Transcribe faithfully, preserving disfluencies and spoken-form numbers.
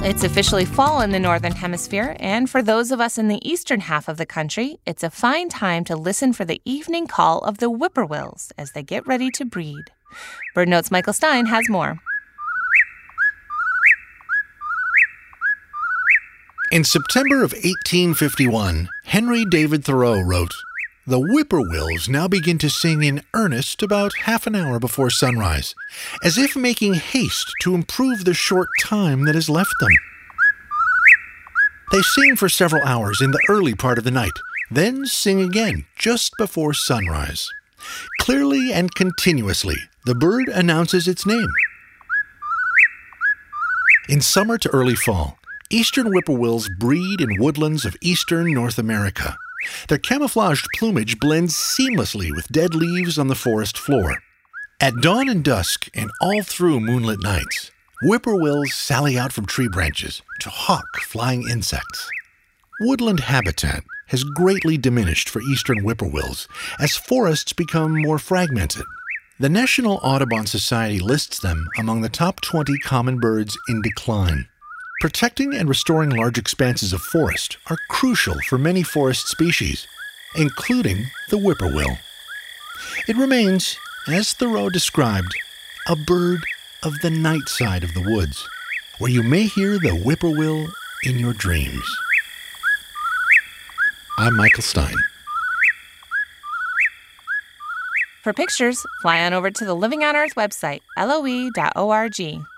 It's officially fall in the Northern Hemisphere, and for those of us in the eastern half of the country, it's a fine time to listen for the evening call of the whippoorwills as they get ready to breed. BirdNote's Michael Stein has more. In September of eighteen fifty-one, Henry David Thoreau wrote, "The whippoorwills now begin to sing in earnest about half an hour before sunrise, as if making haste to improve the short time that is left them. They sing for several hours in the early part of the night, then sing again just before sunrise. Clearly and continuously, the bird announces its name. In summer to early fall, eastern whippoorwills breed in woodlands of eastern North America. Their camouflaged plumage blends seamlessly with dead leaves on the forest floor. At dawn and dusk and all through moonlit nights, whippoorwills sally out from tree branches to hawk flying insects. Woodland habitat has greatly diminished for eastern whippoorwills as forests become more fragmented. The National Audubon Society lists them among the top twenty common birds in decline. Protecting and restoring large expanses of forest are crucial for many forest species, including the whippoorwill. It remains, as Thoreau described, a bird of the night side of the woods, where you may hear the whippoorwill in your dreams." I'm Michael Stein. For pictures, fly on over to the Living on Earth website, L O E dot org.